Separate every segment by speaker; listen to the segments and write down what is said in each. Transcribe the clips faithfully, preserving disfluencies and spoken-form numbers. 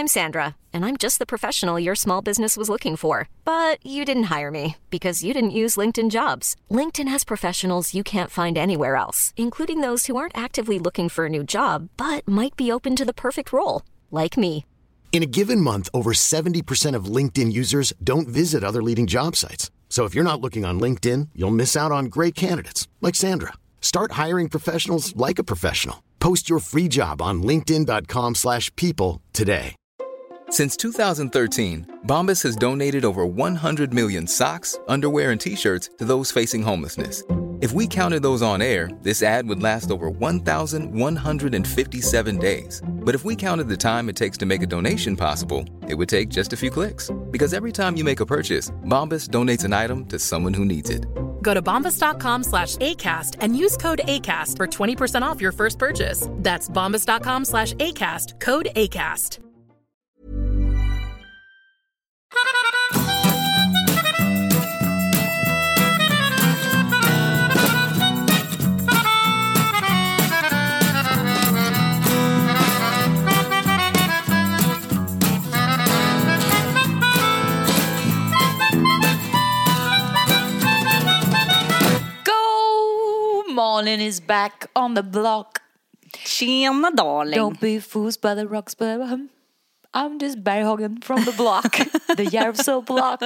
Speaker 1: I'm Sandra, and I'm just the professional your small business was looking for. But you didn't hire me because you didn't use LinkedIn Jobs. LinkedIn has professionals you can't find anywhere else, including those who aren't actively looking for a new job, but might be open to the perfect role, like me.
Speaker 2: In a given month, over seventy percent of LinkedIn users don't visit other leading job sites. So if you're not looking on LinkedIn, you'll miss out on great candidates like Sandra. Start hiring professionals like a professional. Post your free job on linkedin dot com slash people today.
Speaker 3: Since two thousand thirteen, Bombas has donated over one hundred million socks, underwear, and T-shirts to those facing homelessness. If we counted those on air, this ad would last over one thousand one hundred fifty-seven days. But if we counted the time it takes to make a donation possible, it would take just a few clicks. Because every time you make a purchase, Bombas donates an item to someone who needs it.
Speaker 4: Go to bombas.com slash ACAST and use code ACAST for twenty percent off your first purchase. That's bombas.com slash ACAST, code ACAST.
Speaker 5: Malin is back on the block.
Speaker 6: Tjena darling.
Speaker 5: Don't be fooled by the rocks, but I'm, I'm just Berghagen from the block. The Järvsö block.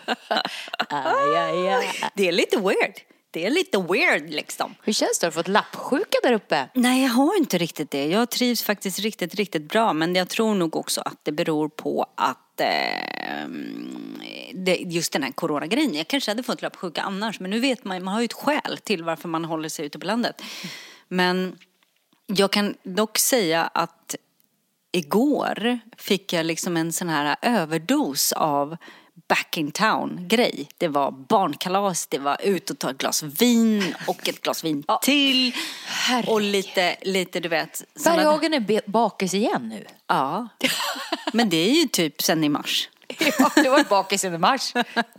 Speaker 5: Aj, aj, aj.
Speaker 6: Det är lite weird. Det är lite weird liksom.
Speaker 5: Hur känns det? Har du fått lappsjuka där uppe?
Speaker 6: Nej, jag har inte riktigt det. Jag trivs faktiskt riktigt, riktigt bra. Men jag tror nog också att det beror på att eh, det, just den här coronagrejen. Jag kanske hade fått lappsjuka annars. Men nu vet man, man har ju ett skäl till varför man håller sig ute på landet. Men jag kan dock säga att igår fick jag liksom en sån här överdos av back in town grej. Det var barnkalas, det var ut och ta ett glas vin och ett glas vin till.
Speaker 5: Herregud.
Speaker 6: Och lite, lite du vet.
Speaker 5: Berghagen är be- bakis igen nu.
Speaker 6: Ja, men det är ju typ sen i mars.
Speaker 5: Ja, det var bakis i mars.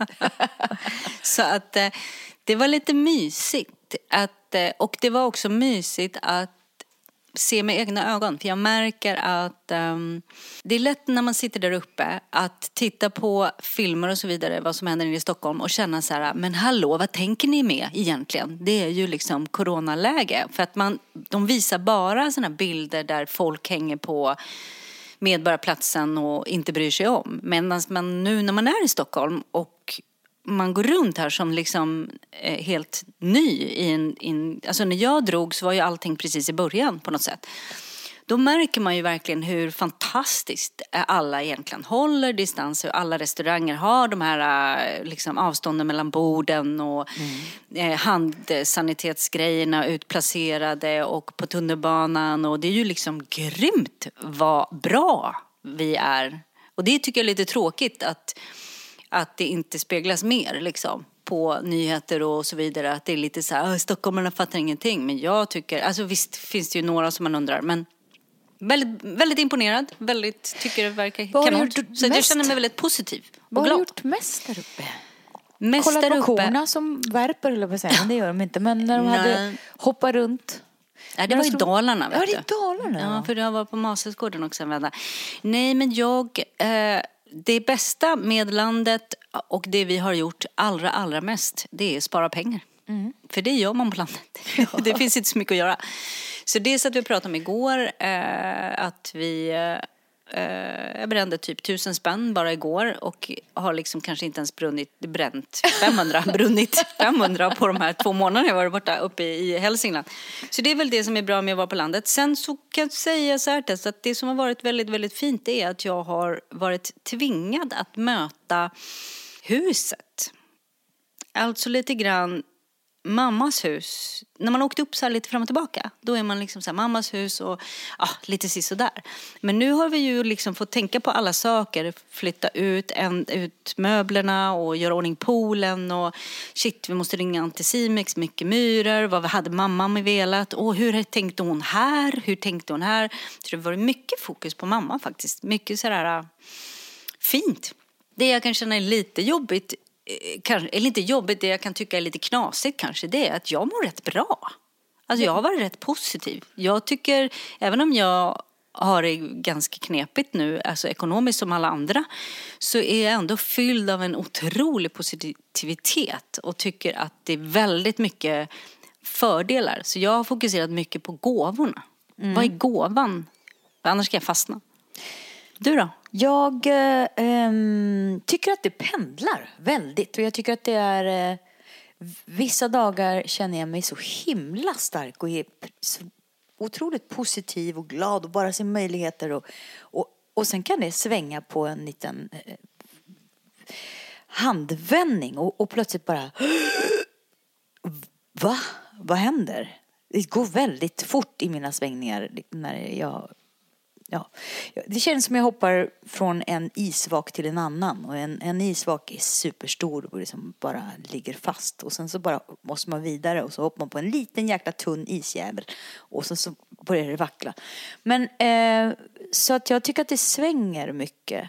Speaker 6: Så att det var lite mysigt. Att, och det var också mysigt att se med egna ögon. För jag märker att um, det är lätt när man sitter där uppe att titta på filmer och så vidare, vad som händer i Stockholm och känna så här, men hallå, vad tänker ni med egentligen? Det är ju liksom coronaläge. För att man, de visar bara såna bilder där folk hänger på Medborgarplatsen och inte bryr sig om. Medan man nu när man är i Stockholm och man går runt här som liksom eh, helt ny i en, in, alltså när jag drog så var ju allting precis i början på något sätt. Då märker man ju verkligen hur fantastiskt alla egentligen håller distans, hur alla restauranger har de här liksom avstånden mellan borden och mm. eh, handsanitetsgrejerna utplacerade och på tunnelbanan, och det är ju liksom grymt vad bra vi är. Och det tycker jag är lite tråkigt att att det inte speglas mer liksom på nyheter och så vidare, att det är lite så här, stockholmarna fattar ingenting, men jag tycker, alltså visst finns det ju några som man undrar, men väldigt, väldigt imponerad, väldigt tycker det verkar kanon, så jag känner mig väldigt positiv och
Speaker 5: vad
Speaker 6: glad.
Speaker 5: Har du gjort mest där uppe?
Speaker 6: Mest
Speaker 5: kolla
Speaker 6: där
Speaker 5: på
Speaker 6: uppe.
Speaker 5: korna som värper, eller vad säger man, det gör de inte, men när de
Speaker 6: Nej.
Speaker 5: hade hoppat runt.
Speaker 6: Ja, det var i Dalarna, vet
Speaker 5: ja,
Speaker 6: du.
Speaker 5: det är Dalarna.
Speaker 6: Ja, för jag var på Masesgården också en vända. Nej, men jag eh, det bästa med landet och det vi har gjort allra, allra mest, det är spara pengar. Mm. För det gör man på landet. Ja. Det finns inte så mycket att göra. Så det så att vi pratade om igår, eh, att vi eh, jag brände typ tusen spänn bara igår och har liksom kanske inte ens brunnit, bränt femhundra, brunnit femhundra på de här två månaderna jag var borta uppe i Hälsingland. Så det är väl det som är bra med att vara på landet. Sen så kan jag säga så här, Tess, att det som har varit väldigt, väldigt fint är att jag har varit tvingad att möta huset. Alltså lite grann mammas hus. När man åkte upp så här lite fram och tillbaka, då är man liksom så här mammas hus och ja, lite sisådär. Men nu har vi ju liksom fått tänka på alla saker, flytta ut, en, ut möblerna och göra ordning poolen och shit, vi måste ringa Anticimex, mycket myror, vad hade mamma med velat och hur tänkte hon här, hur tänkte hon här. Så det var mycket fokus på mamma faktiskt, mycket sådär fint. Det jag kan känna är lite jobbigt, kanske, eller inte jobbigt, det jag kan tycka är lite knasigt kanske, det är att jag mår rätt bra. Alltså jag har varit rätt positiv. Jag tycker, även om jag har det ganska knepigt nu, alltså ekonomiskt som alla andra, så är jag ändå fylld av en otrolig positivitet och tycker att det är väldigt mycket fördelar. Så jag har fokuserat mycket på gåvorna. Mm. Vad är gåvan? Annars ska jag fastna. Du då?
Speaker 5: Jag eh, ähm, tycker att det pendlar väldigt. Och jag tycker att det är... Eh, vissa dagar känner jag mig så himla stark och är så otroligt positiv och glad och bara ser möjligheter. Och, och, och sen kan det svänga på en liten eh, handvändning. Och, och plötsligt bara... Va? Vad händer? Det går väldigt fort i mina svängningar när jag... Ja, det känns som jag hoppar från en isvak till en annan. Och en, en isvak är superstor och liksom bara ligger fast. Och sen så bara måste man vidare och så hoppar man på en liten jäkla tunn isjävel. Och sen så börjar det vackla. Men eh, så att jag tycker att det svänger mycket.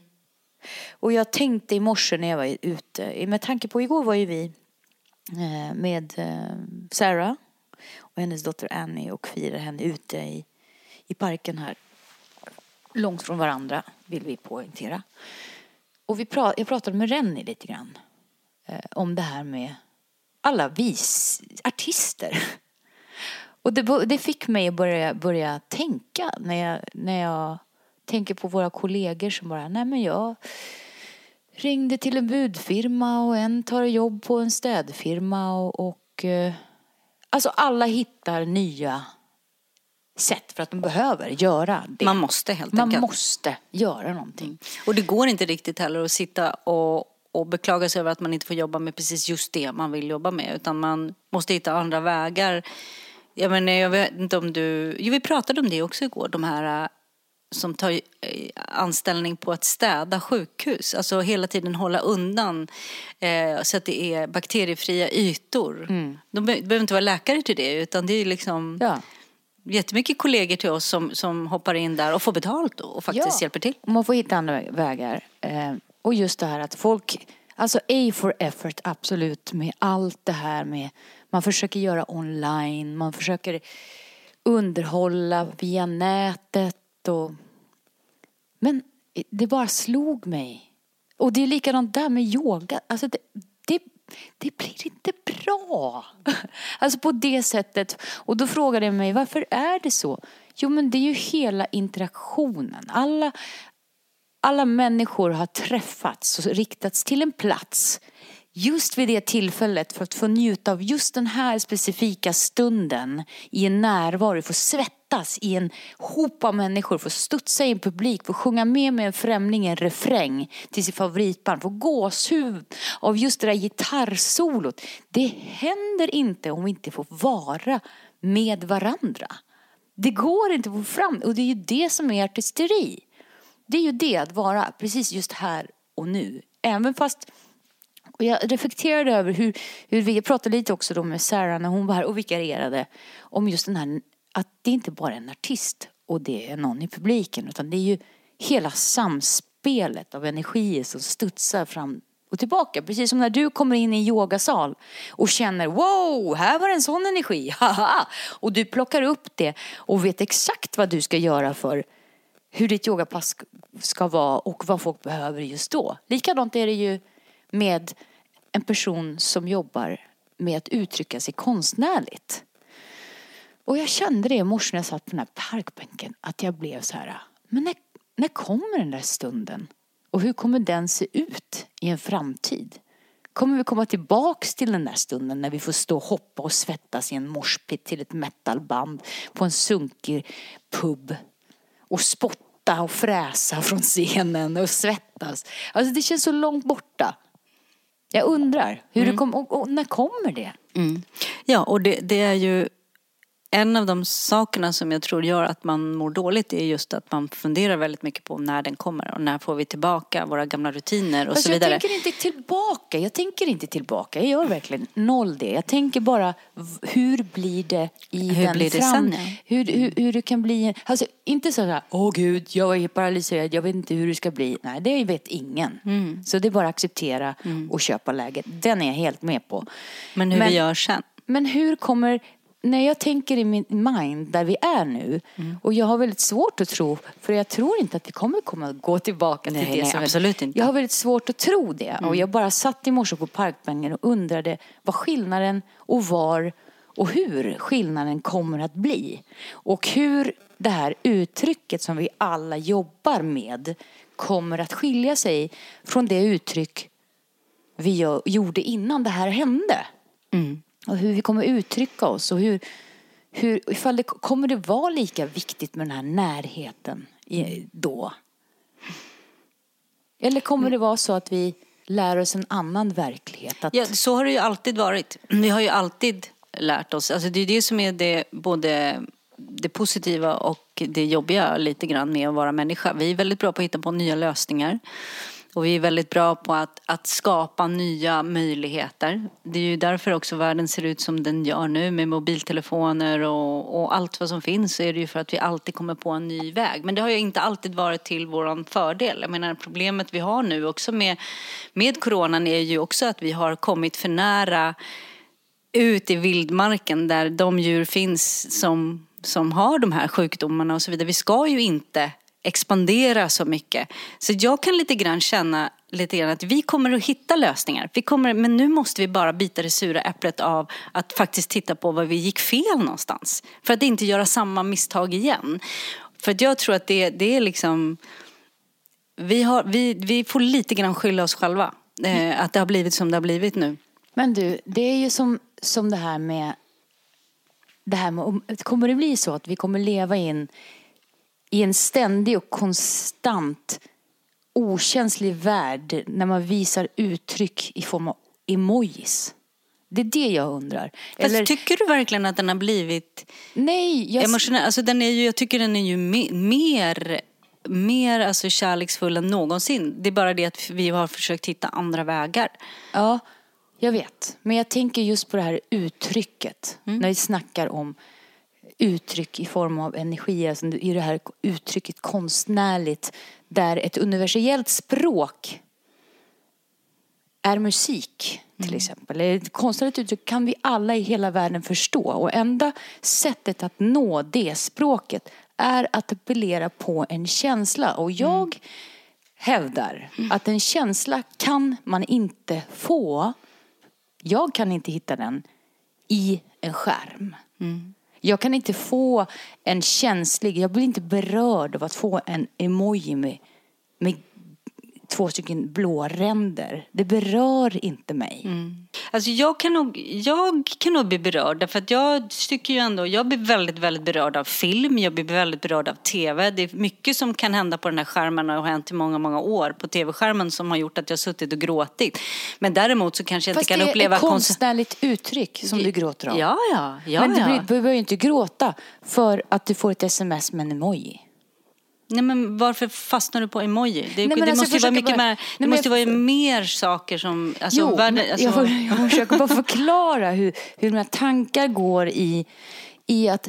Speaker 5: Och jag tänkte i morse när jag var ute. Med tanke på igår var ju vi eh, med eh, Sarah och hennes dotter Annie och firade henne ute i, i parken här. Långt från varandra vill vi poängtera. Och vi pra- jag pratade med Rennie lite grann. Eh, om det här med alla vis artister. Och det, det fick mig att börja, börja tänka. När jag, när jag tänker på våra kollegor som bara... Nej men jag ringde till en budfirma. Och en tar jobb på en städfirma. Och, och eh, alltså alla hittar nya... sätt för att de behöver göra det.
Speaker 6: Man måste helt
Speaker 5: Man
Speaker 6: enkelt.
Speaker 5: Man måste göra någonting. Mm.
Speaker 6: Och det går inte riktigt heller att sitta och, och beklaga sig över att man inte får jobba med precis just det man vill jobba med. Utan man måste hitta andra vägar. Jag menar, jag vet inte om du... Jo, vi pratade om det också igår. De här som tar anställning på att städa sjukhus. Alltså hela tiden hålla undan eh, så att det är bakteriefria ytor. Mm. De be- behöver inte vara läkare till det, utan det är liksom... Ja. Jättemycket kollegor till oss som, som hoppar in där och får betalt då och faktiskt ja, hjälper till.
Speaker 5: Man får hitta andra vägar. Eh, och just det här att folk, alltså A for effort absolut med allt det här med, man försöker göra online, man försöker underhålla via nätet och, men det bara slog mig. Och det är likadant där med yoga. Alltså det, det Det blir inte bra. Alltså på det sättet. Och då frågade jag mig, varför är det så? Jo, men det är ju hela interaktionen. Alla, alla människor har träffats och riktats till en plats. Just vid det tillfället för att få njuta av just den här specifika stunden. I en närvaro, få svettas i en hop av människor. Få studsa i en publik, få sjunga med med en främling en refräng till sin favoritband. Få gåshuvud av just det där gitarrsolot. Det händer inte om vi inte får vara med varandra. Det går inte att få fram. Och det är ju det som är artisteri. Det är ju det att vara precis just här och nu. Även fast... Och jag reflekterade över hur, hur vi pratade lite också då med Sarah när hon var här och vikarierade. Om just den här, att det inte bara är en artist och det är någon i publiken. Utan det är ju hela samspelet av energier som studsar fram och tillbaka. Precis som när du kommer in i en yogasal och känner, wow, här var en sån energi. Haha. Och du plockar upp det och vet exakt vad du ska göra för hur ditt yogapass ska vara och vad folk behöver just då. Likadant är det ju med en person som jobbar med att uttrycka sig konstnärligt. Och jag kände det i morse när jag satt på den här parkbänken. Att jag blev så här, men när, när kommer den där stunden? Och hur kommer den se ut i en framtid? Kommer vi komma tillbaks till den där stunden när vi får stå och hoppa och svettas i en morspit till ett metalband på en sunkig pub och spotta och fräsa från scenen och svettas? Alltså det känns så långt borta. Jag undrar, hur mm. det kom, och, och när kommer det?
Speaker 6: Mm. Ja, och det, det är ju en av de sakerna som jag tror gör att man mår dåligt är just att man funderar väldigt mycket på när den kommer och när får vi tillbaka våra gamla rutiner och
Speaker 5: alltså
Speaker 6: så vidare.
Speaker 5: Jag tänker inte tillbaka, jag tänker inte tillbaka, jag gör verkligen noll det. Jag tänker bara, hur blir det i
Speaker 6: hur
Speaker 5: den
Speaker 6: blir det
Speaker 5: fram?
Speaker 6: sen, ja.
Speaker 5: hur, hur, hur det kan bli, alltså inte så här, åh gud, jag är paralyserad, jag vet inte hur det ska bli. Nej, det vet ingen. Mm. Så det är bara att acceptera mm. och köpa läget. Den är jag helt med på.
Speaker 6: Men hur men, vi gör sen?
Speaker 5: Men hur kommer när jag tänker i min mind där vi är nu, mm. och jag har väldigt svårt att tro, för jag tror inte att vi kommer komma gå tillbaka till
Speaker 6: nej,
Speaker 5: det
Speaker 6: nej,
Speaker 5: som
Speaker 6: absolut inte.
Speaker 5: Jag har väldigt svårt att tro det. Mm. Och jag bara satt i morse på parkbänken och undrade vad skillnaden och var och hur skillnaden kommer att bli. Och hur det här uttrycket som vi alla jobbar med kommer att skilja sig från det uttryck vi gjorde innan det här hände. Mm. Och hur vi kommer uttrycka oss och hur, hur ifall det kommer det vara lika viktigt med den här närheten då. Eller kommer det vara så att vi lär oss en annan verklighet? Att...
Speaker 6: Ja, så har det ju alltid varit. Vi har ju alltid lärt oss. Alltså det är det som är det, både det positiva och det jobbiga lite grann med att vara människa. Vi är väldigt bra på att hitta på nya lösningar. Och vi är väldigt bra på att, att skapa nya möjligheter. Det är ju därför också världen ser ut som den gör nu med mobiltelefoner och, och allt vad som finns. Så är det ju för att vi alltid kommer på en ny väg. Men det har ju inte alltid varit till våran fördel. Jag menar, problemet vi har nu också med, med coronan är ju också att vi har kommit för nära ut i vildmarken där de djur finns som, som har de här sjukdomarna och så vidare. Vi ska ju inte expandera så mycket. Så jag kan lite grann känna lite grann att vi kommer att hitta lösningar. Vi kommer, men nu måste vi bara bita det sura äpplet av att faktiskt titta på vad vi gick fel någonstans. För att inte göra samma misstag igen. För att jag tror att det, det är liksom... Vi, har, vi, vi får lite grann skylla oss själva. Eh, att det har blivit som det har blivit nu.
Speaker 5: Men du, det är ju som, som det här med... Det här med, kommer det bli så att vi kommer leva in i en ständig och konstant okänslig värld när man visar uttryck i form av emojis? Det är det jag undrar.
Speaker 6: Fast Eller... tycker du verkligen att den har blivit
Speaker 5: Nej, jag...
Speaker 6: emotionell? Alltså den är ju, jag tycker den är ju me- mer, mer alltså kärleksfull än någonsin. Det är bara det att vi har försökt hitta andra vägar.
Speaker 5: Ja, jag vet. Men jag tänker just på det här uttrycket. Mm. När vi snackar om uttryck i form av energi, alltså i det här uttrycket konstnärligt, där ett universellt språk är musik till mm. exempel. Ett konstnärligt uttryck kan vi alla i hela världen förstå, och enda sättet att nå det språket är att appellera på en känsla. Och jag mm. hävdar mm. att en känsla kan man inte få, jag kan inte hitta den i en skärm. Mm. Jag kan inte få en känslig, jag blir inte berörd av att få en emoji med, med två stycken blå ränder. Det berör inte mig.
Speaker 6: Mm. Alltså jag kan nog, jag kan nog bli berörd, för att jag tycker ju ändå, jag blir väldigt, väldigt berörd av film, jag blir väldigt berörd av tv. Det är mycket som kan hända på den här skärmen och har hänt i många, många år på tv-skärmen som har gjort att jag har suttit och gråtit. Men däremot så kanske jag
Speaker 5: Fast
Speaker 6: inte kan uppleva...
Speaker 5: Fast det är ett konstnärligt uttryck som du gråter av.
Speaker 6: Ja, ja. ja
Speaker 5: Men du
Speaker 6: ja.
Speaker 5: behöver ju inte gråta för att du får ett sms med en emoji.
Speaker 6: Nej, men varför fastnar du på emoji? Det,
Speaker 5: nej,
Speaker 6: det
Speaker 5: alltså,
Speaker 6: måste ju vara mycket
Speaker 5: bara,
Speaker 6: mer, det
Speaker 5: nej,
Speaker 6: måste
Speaker 5: jag,
Speaker 6: vara mer saker som... Alltså,
Speaker 5: jo,
Speaker 6: världen, alltså,
Speaker 5: jag, jag försöker bara förklara hur, hur mina tankar går i, i att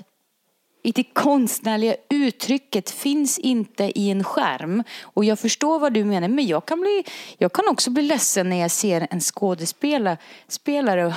Speaker 5: i det konstnärliga uttrycket finns inte i en skärm. Och jag förstår vad du menar, men jag kan, bli, jag kan också bli ledsen när jag ser en skådespelare spelare,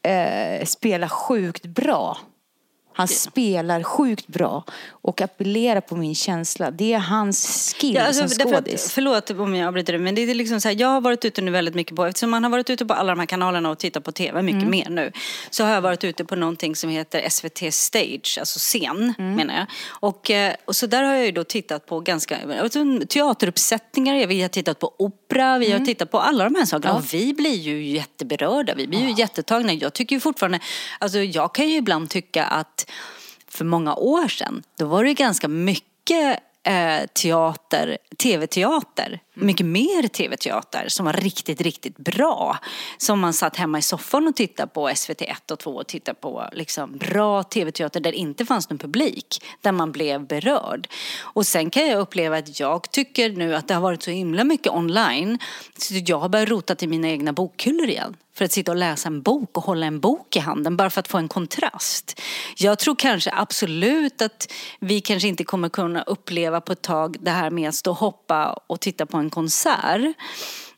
Speaker 5: äh, spela sjukt bra. Han spelar sjukt bra och appellerar på min känsla. Det är hans skill ja, alltså, som skådis.
Speaker 6: Att, förlåt om jag avbryter det, men det är liksom så här, jag har varit ute nu väldigt mycket på, eftersom man har varit ute på alla de här kanalerna och tittat på tv mycket mm. mer nu, så har jag varit ute på någonting som heter S V T Stage, alltså scen mm. menar jag. Och, och så där har jag ju då tittat på ganska alltså, teateruppsättningar, vi har tittat på opera, vi mm. har tittat på alla de här sakerna ja. Och vi blir ju jätteberörda, vi blir ju ja. jättetagna. Jag tycker ju fortfarande, alltså jag kan ju ibland tycka att för många år sedan, då var det ganska mycket eh, teater, tv-teater. Mm. Mycket mer tv-teater som var riktigt, riktigt bra. Som man satt hemma i soffan och tittade på S V T ett och två och tittade på liksom, bra tv-teater där det inte fanns någon publik. Där man blev berörd. Och sen kan jag uppleva att jag tycker nu att det har varit så himla mycket online. Så jag har börjat rota till mina egna bokhyllor igen. För att sitta och läsa en bok och hålla en bok i handen. Bara för att få en kontrast. Jag tror kanske absolut att vi kanske inte kommer kunna uppleva på ett tag det här med att stå och hoppa och titta på en konsert.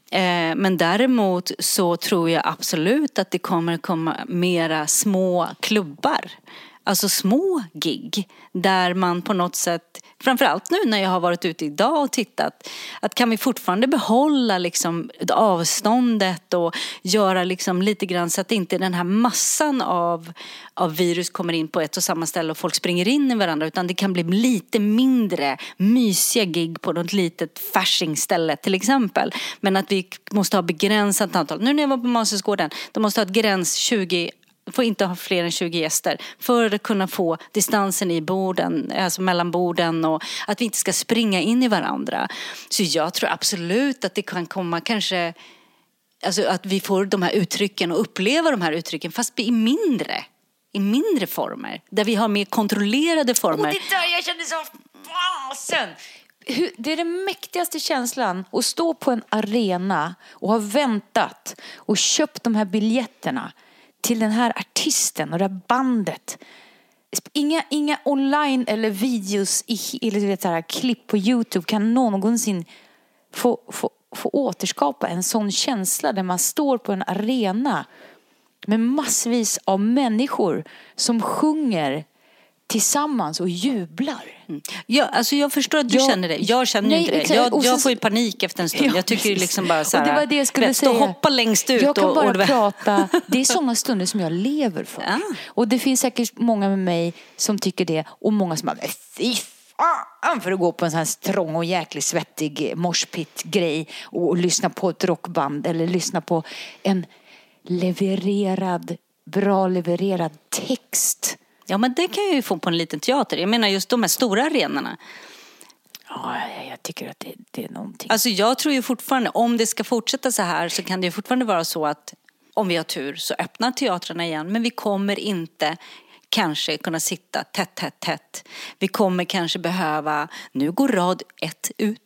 Speaker 6: Eh, men däremot så tror jag absolut att det kommer komma mera små klubbar. Alltså små gig där man på något sätt, framförallt nu när jag har varit ute idag och tittat, att kan vi fortfarande behålla liksom avståndet och göra liksom lite grann så att inte den här massan av, av virus kommer in på ett och samma ställe och folk springer in i varandra, utan det kan bli lite mindre mysiga gig på något litet Faschingställe till exempel. Men att vi måste ha begränsat antal. Nu när jag var på Masthuggsgården, de måste ha ett gräns tjugo, får inte ha fler än tjugo gäster för att kunna få distansen i borden, alltså mellan borden, och att vi inte ska springa in i varandra. Så jag tror absolut att det kan komma kanske, alltså att vi får de här uttrycken och uppleva de här uttrycken fast i mindre, i mindre former, där vi har mer kontrollerade former.
Speaker 5: Och det där jag kände så fasen. Det är den mäktigaste känslan att stå på en arena och ha väntat och köpt de här biljetterna till den här artisten och det här bandet. Inga, inga online eller videos i, eller vet, så här, klipp på YouTube kan någonsin få, få, få återskapa en sån känsla där man står på en arena med massvis av människor som sjunger tillsammans och jublar.
Speaker 6: Mm. Ja, alltså jag förstår att du jag, känner det. Jag känner nej, inte det. Jag, jag sen, får ju panik efter en stund. Ja, jag tycker liksom bara så här, och det var det jag skulle säga. Stå och hoppa längst ut.
Speaker 5: Jag kan
Speaker 6: och,
Speaker 5: bara
Speaker 6: och,
Speaker 5: prata. Det är sådana stunder som jag lever för. Ja. Och det finns säkert många med mig som tycker det. Och många som bara, fy fan, för att gå på en sån här strång och jäkligt svettig moshpit-grej och, och lyssna på ett rockband eller lyssna på en levererad, bra levererad text.
Speaker 6: Ja, men det kan jag ju få på en liten teater. Jag menar just de här stora arenorna.
Speaker 5: Ja, jag tycker att det, det är någonting.
Speaker 6: Alltså jag tror ju fortfarande, om det ska fortsätta så här så kan det ju fortfarande vara så att om vi har tur så öppnar teatrarna igen. Men vi kommer inte kanske kunna sitta tätt, tätt, tätt. Vi kommer kanske behöva, nu går rad ett ut.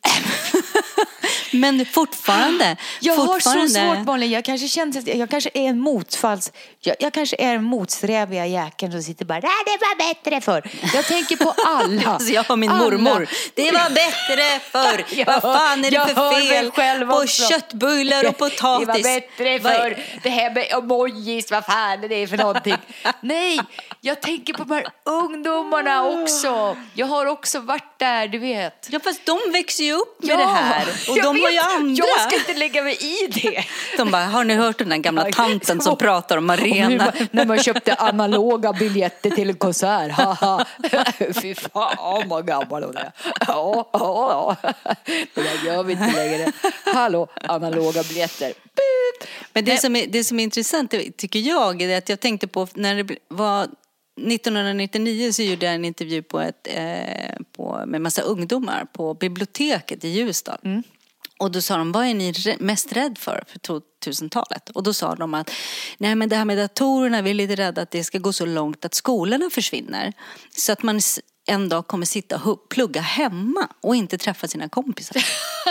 Speaker 6: Men fortfarande.
Speaker 5: Jag
Speaker 6: fortfarande...
Speaker 5: har så svårt, Malin. Jag kanske känner att jag kanske är en motfalls... Jag, jag kanske är en motsträviga jäkeln som sitter bara, nej, det var bättre förr. Jag tänker på alla.
Speaker 6: Alltså jag har min alla. mormor. Det var bättre förr. Jag, vad fan är det för fel på köttbullar och potatis?
Speaker 5: Det var bättre förr. Det här med emojis, vad fan är det för någonting? Nej, jag tänker på de här ungdomarna också. Jag har också varit där, du vet.
Speaker 6: Ja, fast de växer ju upp med ja, det här. Och de
Speaker 5: vet,
Speaker 6: har ju andra.
Speaker 5: Jag ska inte lägga mig i det.
Speaker 6: De bara, har ni hört den där gamla tanten som pratar om arena?
Speaker 5: Man, när man köpte analoga biljetter till en konsert. Haha. Fy fan vad gammal hon är. Ja, ja, ja. Det där gör vi inte längre. Hallå, analoga biljetter.
Speaker 6: Men det som är, det som är intressant tycker jag är att jag tänkte på när det var nittonhundranittionio så gjorde jag en intervju på ett, eh, på, med massa ungdomar på biblioteket i Ljusdal. Mm. Och då sa de, vad är ni mest rädd för för tvåtusentalet? Och då sa de att nej, men det här med datorerna, vi är lite rädda att det ska gå så långt att skolorna försvinner. Så att man en dag kommer sitta och plugga hemma och inte träffa sina kompisar.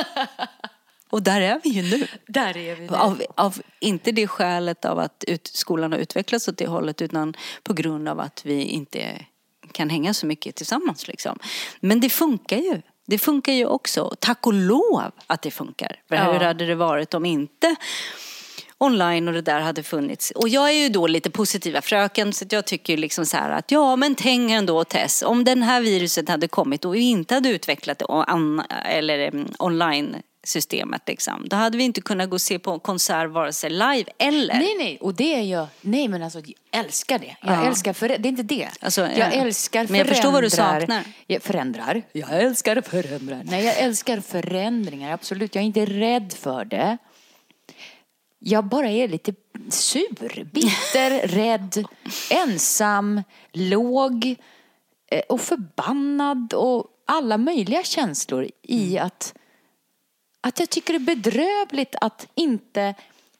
Speaker 6: Och där är vi ju nu.
Speaker 5: Där är vi nu.
Speaker 6: Av, av inte det skälet av att ut, skolan har utvecklats åt det hållet, utan på grund av att vi inte kan hänga så mycket tillsammans liksom. Men det funkar ju. Det funkar ju också. Tack och lov att det funkar. För ja. Hur hade det varit om inte online och det där hade funnits? Och jag är ju då lite positiva fröken, så att jag tycker liksom så här att ja, men tänk ändå Tess, om den här viruset hade kommit och vi inte hade utvecklat det eller um, online systemet liksom. Då hade vi inte kunnat gå och se på konsert vare sig live eller...
Speaker 5: Nej, nej. Och det är jag... Nej, men alltså, jag älskar det. Jag ja. älskar... För... Det är inte det.
Speaker 6: Alltså,
Speaker 5: jag
Speaker 6: ja.
Speaker 5: älskar förändrar.
Speaker 6: Men jag förstår vad du saknar.
Speaker 5: Jag förändrar. Jag älskar förändrar. Nej, jag älskar förändringar. Absolut. Jag är inte rädd för det. Jag bara är lite sur, bitter, rädd, ensam, låg och förbannad och alla möjliga känslor i att Att jag tycker det är bedrövligt att inte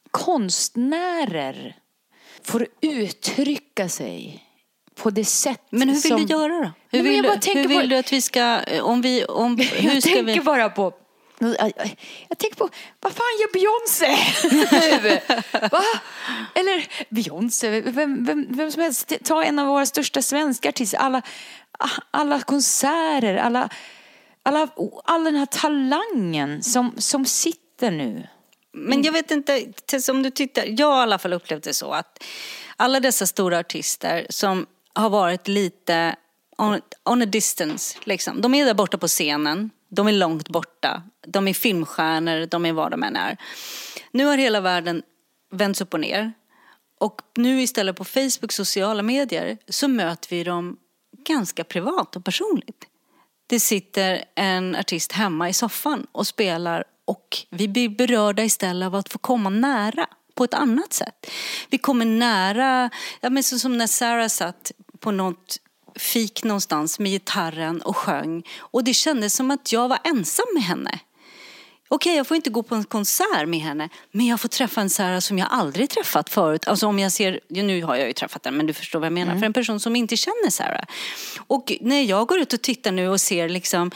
Speaker 5: konstnärer får uttrycka sig på det sätt som...
Speaker 6: Men hur vill
Speaker 5: som...
Speaker 6: du göra då? Hur, vill, du, hur vill på... du att vi ska... Om vi, om, hur
Speaker 5: jag
Speaker 6: ska
Speaker 5: tänker
Speaker 6: vi...
Speaker 5: bara på... Jag tänker på, vad fan gör Beyoncé nu? Va? Eller Beyoncé, vem, vem, vem som helst. Ta en av våra största svenska artister. Alla, alla konserter, alla... Alla, all den här talangen som, som sitter nu
Speaker 6: Men jag vet inte, som du tittar, jag har i alla fall upplevt det så att alla dessa stora artister som har varit lite on, on a distance, liksom. De är där borta på scenen, de är långt borta, de är filmstjärnor, de är vad de än är. Nu har hela världen vänts upp och ner. Och nu istället på Facebook, sociala medier, så möter vi dem ganska privat och personligt. Det sitter en artist hemma i soffan och spelar, och vi blir berörda istället av att få komma nära på ett annat sätt. Vi kommer nära, ja, men så som när Sarah satt på något fik någonstans med gitarren och sjöng. Och det kändes som att jag var ensam med henne. Okej, jag får inte gå på en konsert med henne, men jag får träffa en Sarah som jag aldrig träffat förut. Alltså om jag ser, ja, nu har jag ju träffat den, men du förstår vad jag menar. Mm. För en person som inte känner Sarah. Och när jag går ut och tittar nu och ser liksom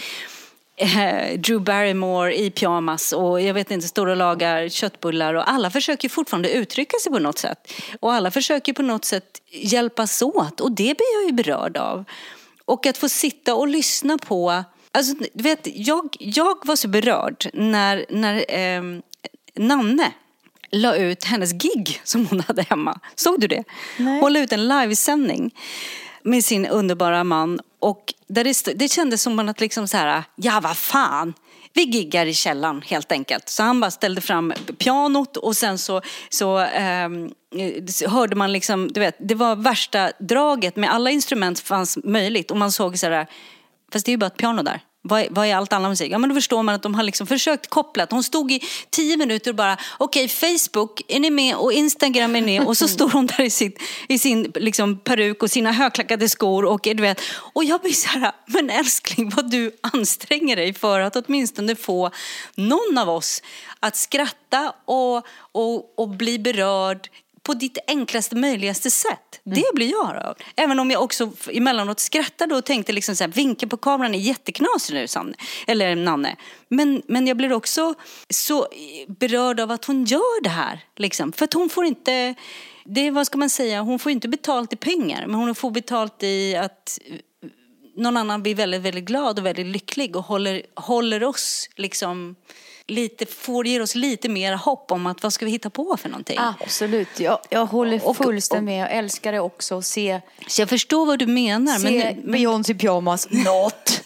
Speaker 6: eh, Drew Barrymore i pyjamas och jag vet inte, står och lagar köttbullar, och alla försöker fortfarande uttrycka sig på något sätt. Och alla försöker på något sätt hjälpas åt, och det blir jag ju berörd av. Och att få sitta och lyssna på. Alltså, du vet, jag, jag var så berörd när, när eh, Nanne la ut hennes gig som hon hade hemma. Såg du det? Nej. Hon la ut en livesändning med sin underbara man. Och där det, det kändes som att liksom så här, ja vad fan, vi giggar i källaren helt enkelt. Så han bara ställde fram pianot och sen så, så eh, hörde man liksom, du vet, det var värsta draget med alla instrument fanns möjligt. Och man såg så här, fast det är ju bara ett piano där. Vad är, vad är allt annan musik? Ja, men då förstår man att de har liksom försökt koppla. Hon stod i tio minuter och bara, okej, okay, Facebook, är ni med? Och Instagram är ni med? Och så står hon där i, sitt, i sin liksom, peruk och sina högklackade skor. Och, du vet, och jag blir så här, men älskling, vad du anstränger dig för att åtminstone få någon av oss att skratta och, och, och bli berörd på ditt enklaste möjligaste sätt. Mm. Det blir jag av. Även om jag också emellanåt skrattade och tänkte liksom så här, vinkeln på kameran är jätteknasig nu, Sanne. Eller Nanne. Men, men jag blir också så berörd av att hon gör det här. Liksom. För att hon får inte, det, vad ska man säga, hon får inte betalt i pengar. Men hon får betalt i att någon annan blir väldigt, väldigt glad och väldigt lycklig. Och håller, håller oss liksom lite, får ge oss lite mer hopp om att vad ska vi hitta på för någonting.
Speaker 5: Absolut, jag, jag håller och, fullständigt med. Jag älskar det också att se.
Speaker 6: Så jag förstår vad du menar.
Speaker 5: Se men, men... Beyoncé pyjamas, not.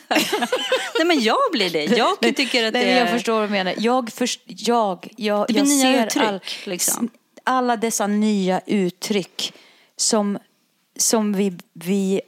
Speaker 6: Nej, men jag blir det. Jag tycker att
Speaker 5: Nej,
Speaker 6: det är...
Speaker 5: Jag förstår vad du menar. Jag, för, jag, jag,
Speaker 6: det blir
Speaker 5: jag
Speaker 6: nya
Speaker 5: ser
Speaker 6: uttryck,
Speaker 5: all,
Speaker 6: liksom.
Speaker 5: alla dessa nya uttryck som, som vi, vi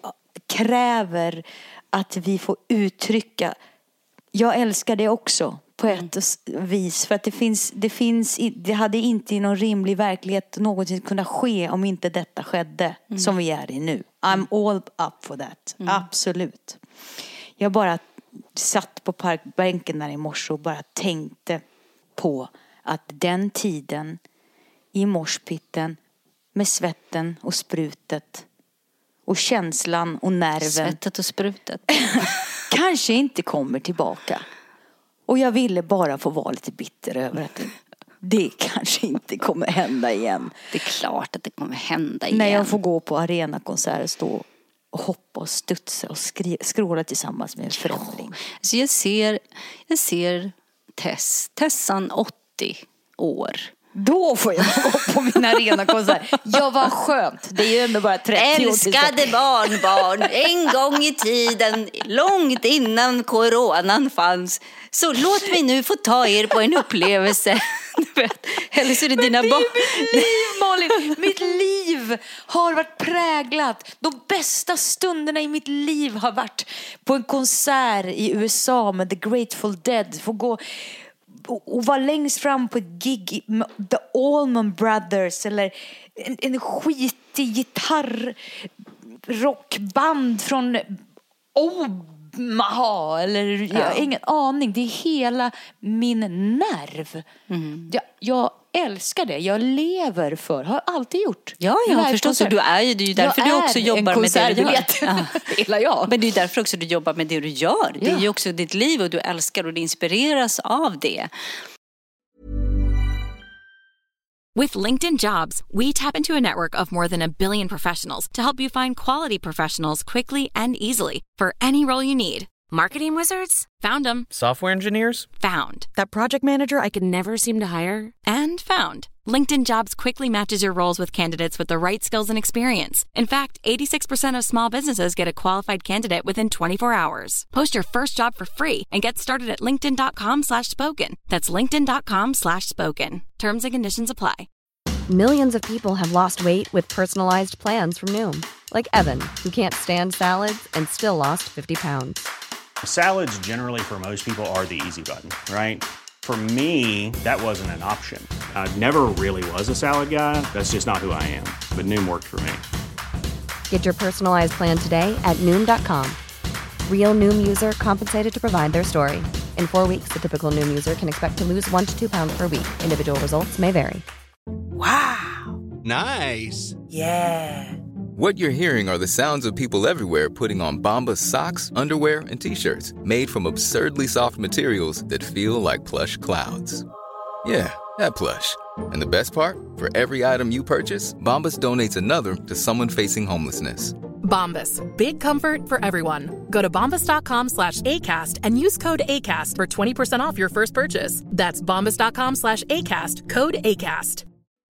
Speaker 5: kräver att vi får uttrycka. Jag älskar det också. På ett vis. För att det finns, det finns, det hade inte i någon rimlig verklighet någonsin kunnat ske om inte detta skedde mm. som vi är i nu. I'm all up for that. Mm. Absolut. Jag bara satt på parkbänken där i morse och bara tänkte på att den tiden i morspitten med svetten och sprutet och känslan och nerven.
Speaker 6: Svettet och sprutet.
Speaker 5: kanske inte kommer tillbaka. Och jag ville bara få vara lite bitter över att det kanske inte kommer hända igen.
Speaker 6: Det är klart att det kommer hända igen.
Speaker 5: När jag får gå på arenakonserter, stå och hoppa och studsa och skri- skråla tillsammans med en förändring.
Speaker 6: Ja. Så jag ser, jag ser Tess, Tessan åttio år.
Speaker 5: Då får jag gå på min arenakonsert. Ja, vad skönt. Det är ju ändå bara trettio år.
Speaker 6: Älskade barnbarn, en gång i tiden, långt innan coronan fanns. Så låt mig nu få ta er på en upplevelse. Eller så är det
Speaker 5: Men
Speaker 6: dina
Speaker 5: det
Speaker 6: barn.
Speaker 5: är mitt liv, Malin. Mitt liv har varit präglat. De bästa stunderna i mitt liv har varit på en konsert i U S A med The Grateful Dead. Få gå och vara längst fram på ett gig med The Allman Brothers eller en, en skitig gitarr rockband från Omaha eller ja. Jag har ingen aning. Det är hela min nerv. Mm. Jag, jag älskar det. Jag lever för. Har alltid gjort.
Speaker 6: Ja, jag har förstått. Så du är ju, det är ju därför jag du också jobbar med det du gör.
Speaker 5: Vet. Ja. Hela jag.
Speaker 6: Men det är ju därför också du jobbar med det du gör. Det är ja. ju också ditt liv och du älskar och du inspireras av det.
Speaker 7: With LinkedIn Jobs, we tap into a network of more than a billion professionals to help you find quality professionals quickly and easily for any role you need. Marketing wizards? Found them.
Speaker 8: Software engineers?
Speaker 7: Found. That project manager I could never seem to hire? And found. LinkedIn Jobs quickly matches your roles with candidates with the right skills and experience. In fact, eighty-six percent of small businesses get a qualified candidate within twenty-four hours. Post your first job for free and get started at linkedin.com slash spoken. That's linkedin.com slash spoken. Terms and conditions apply.
Speaker 9: Millions of people have lost weight with personalized plans from Noom. Like Evan, who can't stand salads and still lost fifty pounds.
Speaker 10: Salads generally for most people are the easy button, right? For me, that wasn't an option. I never really was a salad guy. That's just not who I am. But Noom worked for me.
Speaker 9: Get your personalized plan today at Noom dot com. Real Noom user compensated to provide their story. In four weeks, the typical Noom user can expect to lose one to two pounds per week. Individual results may vary.
Speaker 11: Wow.
Speaker 12: Nice.
Speaker 11: Yeah.
Speaker 3: What you're hearing are the sounds of people everywhere putting on Bombas socks, underwear, and T-shirts made from absurdly soft materials that feel like plush clouds. Yeah, that plush. And the best part? For every item you purchase, Bombas donates another to someone facing homelessness.
Speaker 4: Bombas. Big comfort for everyone. Go to bombas.com slash ACAST and use code ACAST for twenty percent off your first purchase. That's bombas.com slash ACAST. Code ACAST.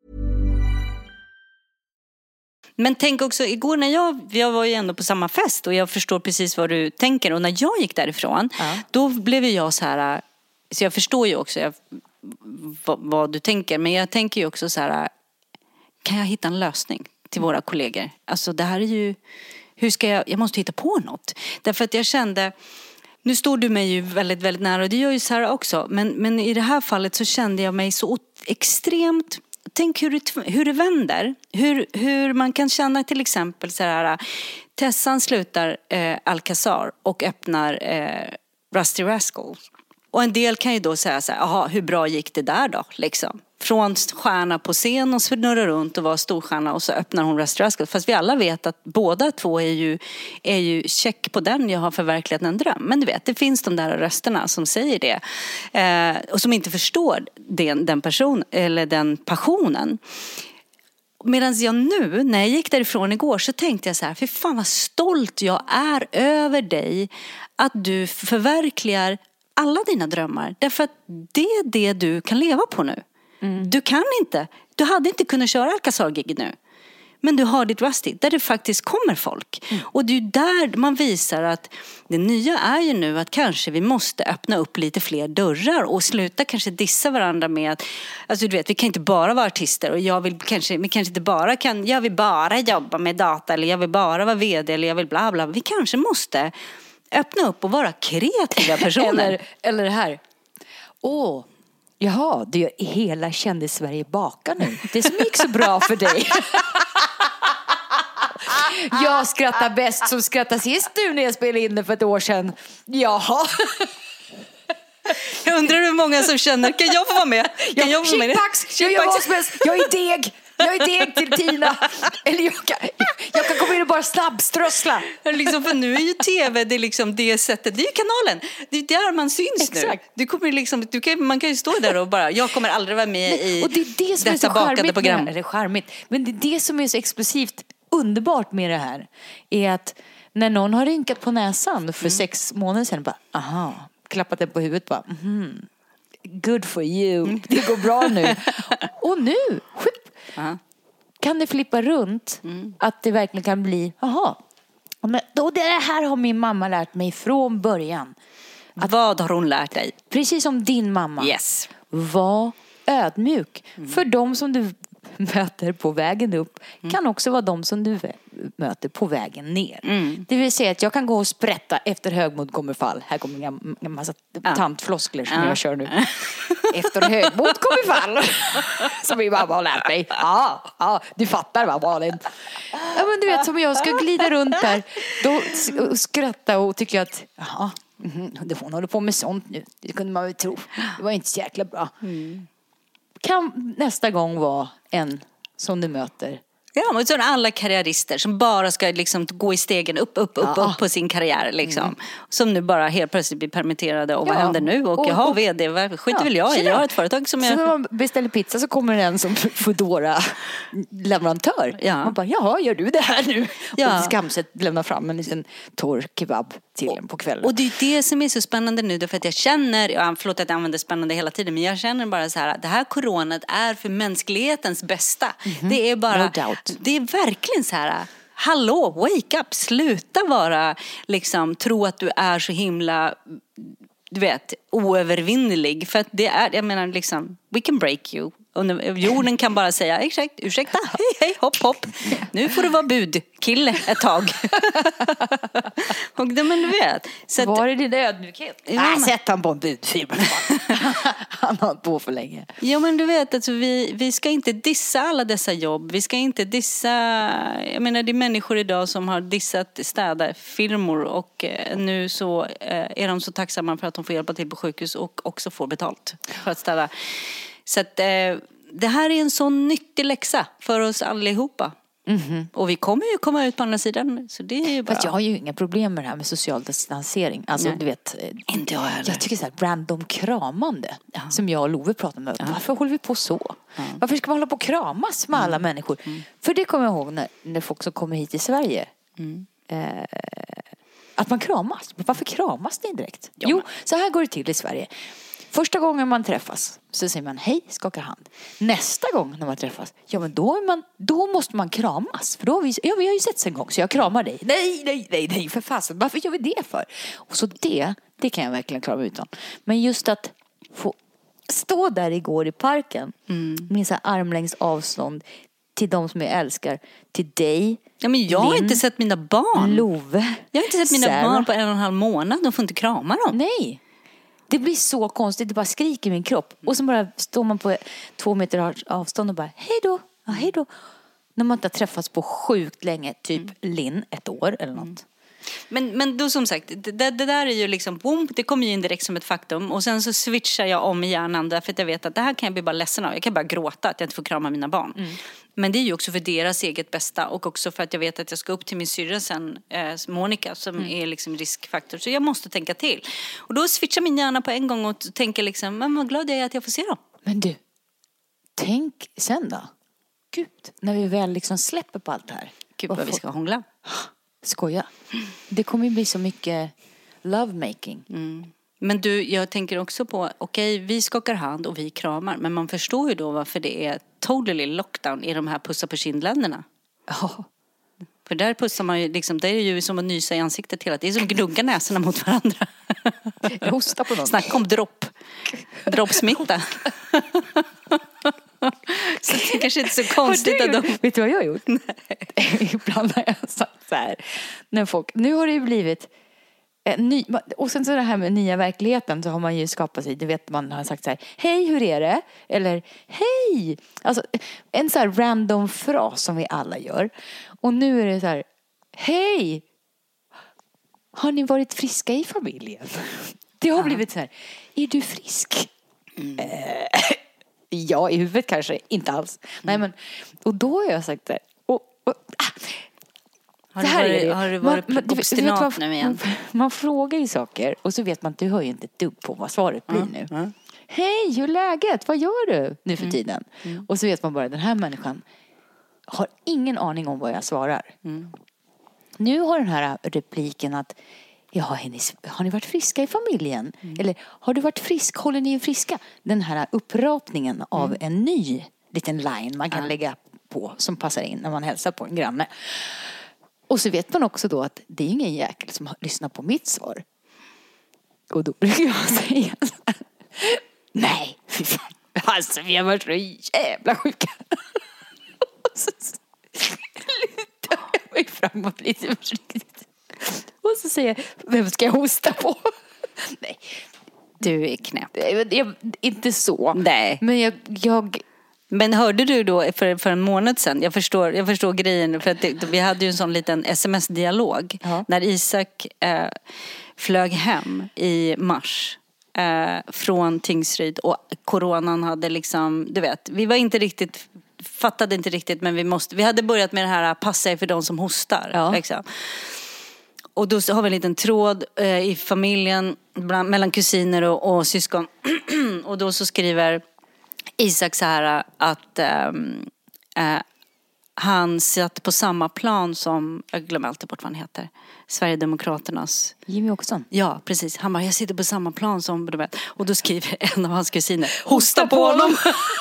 Speaker 6: Men tänk också, igår när jag, jag var ju ändå på samma fest och jag förstår precis vad du tänker. Och när jag gick därifrån, ja. Då blev jag så här, så jag förstår ju också jag, vad, vad du tänker. Men jag tänker ju också så här, kan jag hitta en lösning till våra kollegor? Alltså det här är ju, hur ska jag, jag måste hitta på något. Därför att jag kände, nu står du mig ju väldigt, väldigt nära och det gör ju Sarah också. Men, men i det här fallet så kände jag mig så extremt. Tänk hur det, hur det vänder. Hur, hur man kan känna till exempel så här. Tessan slutar eh, Alcazar och öppnar eh, Rusty Rascals. Och en del kan ju då säga så här, aha, hur bra gick det där då? Liksom. Från stjärna på scen och snurrar runt och var storstjärna och så öppnar hon Rusty Rascals. Fast vi alla vet att båda två är ju, är ju check på den, jag har förverkligat en dröm. Men du vet, det finns de där rösterna som säger det. Eh, och som inte förstår den, den person eller den passionen. Medan jag nu, när jag gick därifrån igår, så tänkte jag så här, för fan vad stolt jag är över dig. Att du förverkligar alla dina drömmar. Därför att det är det du kan leva på nu. Mm. Du kan inte, du hade inte kunnat köra Alcazar-gig nu. Men du har ditt Rusty, där det faktiskt kommer folk. Mm. Och det är ju där man visar att det nya är ju nu att kanske vi måste öppna upp lite fler dörrar och sluta kanske dissa varandra med att, alltså du vet, vi kan inte bara vara artister och jag vill kanske, vi kanske inte bara kan, jag vill bara jobba med data eller jag vill bara vara vd eller jag vill bla bla. Vi kanske måste öppna upp och vara kreativa personer.
Speaker 5: eller, eller det här. Åh, jaha, det är hela kändis-Sverige bakar nu. Det som gick så bra för dig. Jag skrattar bäst som skrattar sist nu när jag spelade in det för ett år sedan. Jaha.
Speaker 6: Jag undrar hur många som känner, kan jag få vara med? Kan
Speaker 5: jag,
Speaker 6: jag få vara med?
Speaker 5: Chickpacks, jag gör vad som helst. Jag är deg. Jag är deg till Tina. Eller jag kan, jag kan komma in och bara snabbströssla.
Speaker 6: Liksom, för nu är ju tv det, är liksom det sättet. Det är ju kanalen. Det är där man syns. Exakt. Nu. Du kommer liksom, du kan, man kan ju stå där och bara, jag kommer aldrig vara med i
Speaker 5: och det är det som
Speaker 6: detta
Speaker 5: är så
Speaker 6: bakade program.
Speaker 5: Det är charmigt. Men det är det som är så explosivt underbart med det här. Är att när någon har rynkat på näsan för mm. sex månader sedan. Bara, aha, klappat den på huvudet. Bara, mm, good for you. Mm. Det går bra nu. Och nu, uh-huh. kan det flippa runt mm. att det verkligen kan bli, jaha, och det här har min mamma lärt mig från början.
Speaker 6: Att, vad har hon lärt dig?
Speaker 5: Precis som din mamma.
Speaker 6: Yes.
Speaker 5: Var ödmjuk. Mm. För de som du möter på vägen upp mm. kan också vara de som du möter på vägen ner. Mm. Det vill säga att jag kan gå och sprätta efter högmod kommer fall. Här kommer en, en massa ja. tantfloskler som ja. jag kör nu. Efter högmod kommer fall. Som min mamma har lärt mig. Ja, ja, du fattar va, Malin. Ja, men du vet, som jag ska glida runt där. Då skratta och tycker att jaha, mm, hon håller på med sånt nu. Det kunde man väl tro. Det var inte så jäkla bra. Mm. Kan nästa gång vara en som du möter.
Speaker 6: Ja, men så är alla karriärister som bara ska liksom gå i stegen upp, upp, upp, ja. upp på sin karriär liksom. Mm. Som nu bara helt plötsligt blir permitterade och ja. vad händer nu? Och, och jag har vd, skiter ja. väl jag i. Jag har ett företag som
Speaker 5: så
Speaker 6: jag...
Speaker 5: när man beställer pizza så kommer det en som Foodora leverantör. Ja. Man bara, jaha, gör du det här nu? Ja. Och skamset lämnar fram en liten torr kebab. till en på kvällen.
Speaker 6: Och det är det som är så spännande nu, därför att jag känner, ja, förlåt att jag använder spännande hela tiden, men jag känner bara så här att det här coronet är för mänsklighetens bästa. Mm-hmm. Det är bara,
Speaker 5: no doubt.
Speaker 6: Det är verkligen så här, hallå, wake up, sluta vara, liksom, tro att du är så himla, du vet, oövervinnelig. För att det är, jag menar liksom, we can break you. Och jorden kan bara säga, ursäkta, ursäkta, hej, hej, hopp, hopp. Nu får du vara budkille ett tag. Och det, men du vet. Så att,
Speaker 5: var är din ödmjukhet?
Speaker 6: Ja,
Speaker 5: Nej, sätt han på en budfirma. Han har hållit på för länge.
Speaker 6: Ja, men du vet, alltså, vi, vi ska inte dissa alla dessa jobb. Vi ska inte dissa, jag menar det är människor idag som har dissat städarfirmor. Och eh, nu så eh, är de så tacksamma för att de får hjälpa till på sjukhus och också får betalt för att städa. Så att eh, det här är en sån nyttig läxa för oss allihopa. Mm-hmm. Och vi kommer ju komma ut på andra sidan. Så det är ju bra.
Speaker 5: Fast jag har ju inga problem med det här med social distansering. Alltså
Speaker 6: Nej.
Speaker 5: du vet.
Speaker 6: Inte jag heller.
Speaker 5: Jag tycker så här random kramande. Ja. Som jag och Love pratar med. Ja. Varför håller vi på så? Ja. Varför ska man hålla på och kramas med mm. alla människor? Mm. För det kommer jag ihåg när, när folk som kommer hit till Sverige. Mm. Eh, att man kramas. Varför kramas det direkt? Ja, jo, så här går det till i Sverige. Första gången man träffas så säger man hej, skakar hand. Nästa gång när man träffas, ja men då, är man, då måste man kramas. För då har vi, ja, vi har ju sett en gång så jag kramar dig. Nej, nej, nej, nej, för fasen. Varför gör vi det för? Och så det, det kan jag verkligen krama utan. Men just att få stå där igår i parken mm. med så här armlängds avstånd till de som jag älskar, till dig.
Speaker 6: Ja, men jag Linn, har inte sett mina barn.
Speaker 5: Love.
Speaker 6: Jag har inte sett mina
Speaker 5: Sarah.
Speaker 6: barn på en och en halv månad. De får inte krama dem.
Speaker 5: Nej. Det blir så konstigt, det bara skriker i min kropp. Och så bara står man på två meter avstånd och bara, hej då, ja, hej då. När man inte har träffats på sjukt länge, typ mm. Linn, ett år eller något. Mm.
Speaker 6: Men, men då som sagt, det, det där är ju liksom, boom, det kommer ju in direkt som ett faktum. Och sen så switchar jag om i hjärnan därför att jag vet att det här kan jag bli bara ledsen av. Jag kan bara gråta att jag inte får krama mina barn. Mm. Men det är ju också för deras eget bästa och också för att jag vet att jag ska upp till min syrra sen, eh, Monica, som mm. är liksom riskfaktor. Så jag måste tänka till. Och då switchar min hjärna på en gång och tänker liksom, men vad glad jag är att jag får se dem.
Speaker 5: Men du, tänk sen då. Gud, när vi väl liksom släpper på allt det här.
Speaker 6: Gud vad vi ska hångla.
Speaker 5: Skoja. Det kommer ju bli så mycket lovemaking.
Speaker 6: Mm. Men du, jag tänker också på, okej, okay, vi skakar hand och vi kramar. Men man förstår ju då varför det är totally lockdown i de här pussa på kindländerna.
Speaker 5: Ja.
Speaker 6: För där pussar man ju liksom, det är ju som att nysa i ansiktet hela tiden. Det är som gnugga näsorna mot varandra.
Speaker 5: Jag hostar på någon.
Speaker 6: Snacka om dropp. Droppsmitta. Så det kanske inte är så konstigt att de...
Speaker 5: Vet du vad jag har gjort? Nej. Ibland har jag sagt så här. När folk, nu har det ju blivit ny, och sen så det här med nya verkligheten så har man ju skapat sig, det vet man har sagt så här, hej hur är det? Eller hej, alltså en så här random fras som vi alla gör. Och nu är det så här, hej, har ni varit friska i familjen? Det har blivit så här, är du frisk? Mm. Eh, ja, i huvudet kanske, inte alls. Mm. Nej men, och då har jag sagt det. Och, och, ah.
Speaker 6: Har du varit, har du varit man, obstinat man, nu igen?
Speaker 5: Man, man frågar ju saker och så vet man att du hör ju inte ett dugg på vad svaret blir mm. nu. Mm. Hej, hur är läget? Vad gör du nu för tiden? Mm. Mm. Och så vet man bara, den här människan har ingen aning om vad jag svarar. Mm. Nu har den här repliken att ja, har ni, har ni varit friska i familjen? Mm. Eller har du varit frisk? Håller ni er friska? Den här upprapningen mm. av en ny liten line man kan mm. lägga på som passar in när man hälsar på en granne. Och så vet man också då att det är ingen jäkel som har lyssnat på mitt svar. Och då brukar jag säga så här, nej, fy fan. Alltså vi har varit så jävla sjuka. Och så lutar jag mig framåt lite försiktigt. Och så säger jag, vem ska jag hosta på? Nej.
Speaker 6: Du är knäpp.
Speaker 5: Jag, jag, inte så.
Speaker 6: Nej.
Speaker 5: Men jag... jag
Speaker 6: Men hörde du då för, för en månad sedan, jag förstår, jag förstår grejen, för att det, vi hade ju en sån liten sms-dialog ja. När Isak eh, flög hem i mars eh, från Tingsryd och coronan hade liksom, du vet, vi var inte riktigt, fattade inte riktigt, men vi måste, vi hade börjat med det här passa för de som hostar. Ja. Liksom. Och då har vi en liten tråd eh, i familjen, bland, mellan kusiner och, och syskon. Och då så skriver Isak så här att ähm, äh, han satt på samma plan som, jag glömmer alltid bort vad han heter, Sverigedemokraternas
Speaker 5: Jimmy Åkesson.
Speaker 6: Ja, precis. Han bara, jag sitter på samma plan som, du vet. Och då skriver en av hans kusiner, hosta på honom.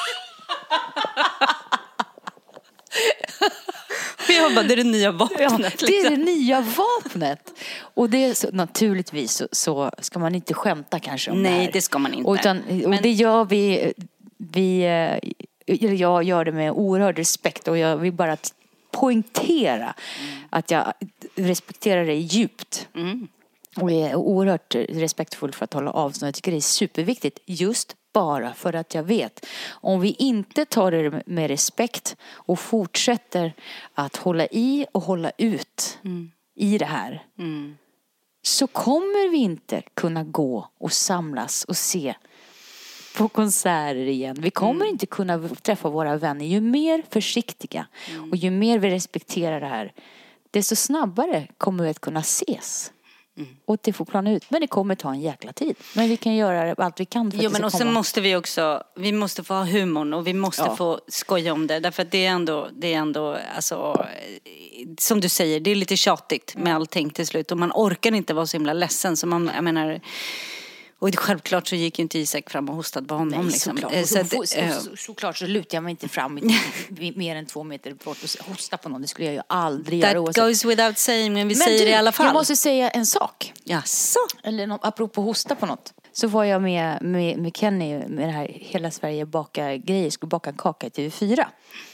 Speaker 6: Jag bara, det är det nya vapnet.
Speaker 5: Ja,
Speaker 6: liksom.
Speaker 5: det är det nya vapnet. Och det är så, naturligtvis så, så ska man inte skämta kanske om
Speaker 6: Nej,
Speaker 5: det här.
Speaker 6: det ska man inte.
Speaker 5: Och, utan, och
Speaker 6: Men...
Speaker 5: det gör vi, vi, eller jag gör det med oerhörd respekt. Och jag vill bara poängtera mm. att jag respekterar dig djupt.
Speaker 6: Mm.
Speaker 5: Och är oerhört respektfull för att hålla avstånd. Jag tycker det är superviktigt just bara för att jag vet. Om vi inte tar det med respekt och fortsätter att hålla i och hålla ut mm. i det här. Mm. Så kommer vi inte kunna gå och samlas och se på konserter igen. Vi kommer mm. inte kunna träffa våra vänner. Ju mer försiktiga mm. och ju mer vi respekterar det här, desto snabbare kommer vi att kunna ses. Mm. Och det får plana ut. Men det kommer ta en jäkla tid. Men vi kan göra allt vi kan för att
Speaker 6: jo,
Speaker 5: det
Speaker 6: men
Speaker 5: ska
Speaker 6: och sen
Speaker 5: komma.
Speaker 6: måste vi också, vi måste få ha humorn och vi måste
Speaker 5: ja.
Speaker 6: få skoja om det. Därför att det är ändå, det är ändå alltså, som du säger, det är lite tjatigt med allting till slut. Och man orkar inte vara så himla ledsen. Så man, jag menar, och självklart så gick ju inte Isak fram och hostade på honom.
Speaker 5: Nej,
Speaker 6: liksom.
Speaker 5: såklart.
Speaker 6: Så, att,
Speaker 5: så, så, så, såklart så lutar jag mig inte fram mer än två meter bort och hosta på någon. Det skulle jag ju aldrig
Speaker 6: that
Speaker 5: göra.
Speaker 6: That goes without saying, men vi
Speaker 5: men
Speaker 6: säger
Speaker 5: du,
Speaker 6: det i alla fall.
Speaker 5: Jag måste säga en sak.
Speaker 6: Jaså?
Speaker 5: Eller no, apropå hosta på något. Så var jag med, med, med Kenny med det här Hela Sverige baka grejer. Skulle baka en kaka i T V fyra.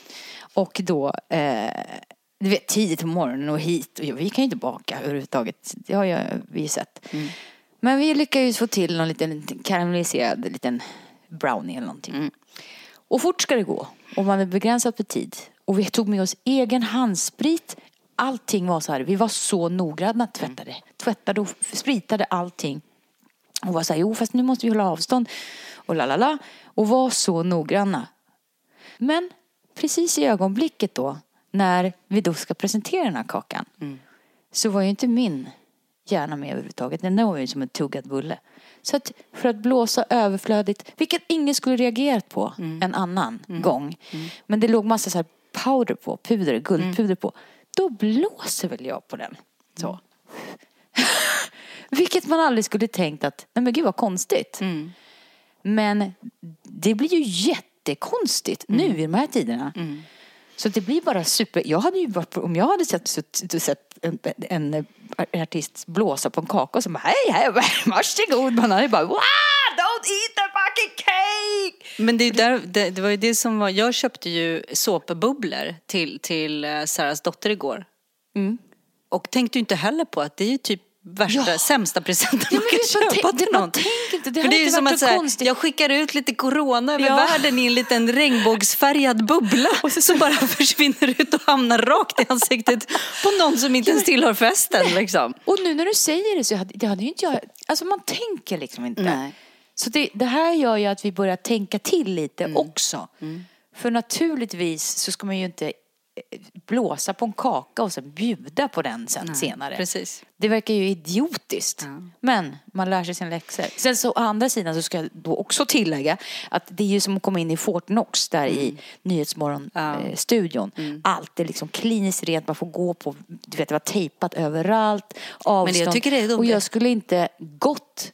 Speaker 5: Och då... Eh, du vet, tidigt på morgonen och hit. Och vi kan ju inte baka överhuvudtaget. Det har jag, vi sett. Mm. Men vi lyckades få till någon liten karamelliserad liten brownie eller någonting. Mm. Och fort ska det gå. Och man är begränsad på tid. Och vi tog med oss egen handsprit. Allting var så här. Vi var så noggranna. Tvättade. Tvättade och spritade allting. Och var så här, jo fast nu måste vi hålla avstånd. Och lalala. Och var så noggranna. Men precis i ögonblicket då. När vi då ska presentera den här kakan. Mm. Så var ju inte min gärna med överhuvudtaget. Den var ju som en tuggad bulle. Så att för att blåsa överflödigt, vilket ingen skulle reagerat på mm. en annan mm. gång. Mm. Men det låg massa så här powder på, puder, guldpuder mm. på. Då blåser väl jag på den. Så. Mm. Vilket man aldrig skulle tänkt att, nej men gud vad konstigt. Mm. Men det blir ju jättekonstigt mm. nu i de här tiderna. Mm. Så det blir bara super. Jag hade ju varit, om jag hade sett, sett, sett en, en artist blåsa på en kaka och så bara, hej, hej, varsågod. Man hade bara, wow, don't eat the fucking cake.
Speaker 6: Men det, är där, det, det var ju det som var, jag köpte ju såpbubblor till, till Saras dotter igår. Mm. Och tänkte ju inte heller på att det är ju typ värsta, ja. sämsta presenten man kan köpa
Speaker 5: tänk,
Speaker 6: till
Speaker 5: det,
Speaker 6: någon.
Speaker 5: Inte, det
Speaker 6: för det är ju som att
Speaker 5: här,
Speaker 6: jag skickar ut lite corona över
Speaker 5: ja.
Speaker 6: världen i en liten regnbågsfärgad bubbla och så, så bara försvinner ut och hamnar rakt i ansiktet på någon som inte ens tillhör festen. Liksom.
Speaker 5: Och nu när du säger det så hade, det hade ju inte jag, alltså man tänker liksom inte. Nej. Så det, det här gör ju att vi börjar tänka till lite mm. också. Mm. För naturligtvis så ska man ju inte blåsa på en kaka och sen bjuda på den sen. Nej, senare.
Speaker 6: Precis.
Speaker 5: Det verkar ju idiotiskt. Ja. Men man lär sig sin läxor. Sen så å andra sidan så ska jag då också tillägga att det är ju som att komma in i Fortnox där mm. i Nyhetsmorgon-studion. Ja. Mm. Allt är liksom kliniskt rent. Man får gå på, du vet, det var tejpat överallt. Avstånd. Men jag tycker det är dumt. Och jag skulle inte gått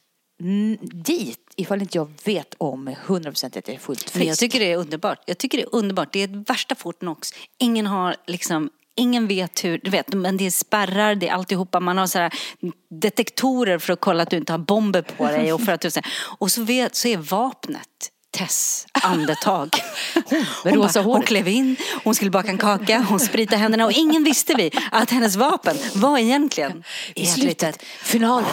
Speaker 5: dit ifall inte jag vet om hundra procent att jag är fullt frisk.
Speaker 6: Men jag tycker det är underbart. Jag tycker det är underbart. Det är ett värsta Fortnox. Ingen har liksom, ingen vet hur, du vet, men det är spärrar, det är alltihopa. Man har så här detektorer för att kolla att du inte har bomber på dig. Och, för att du, och så, vet, så är vapnet Tess andetag. Hon, hon, bara, hon klev in, hon skulle baka en kaka, hon spritade händerna och ingen visste vi att hennes vapen var egentligen
Speaker 5: i slutet finalen.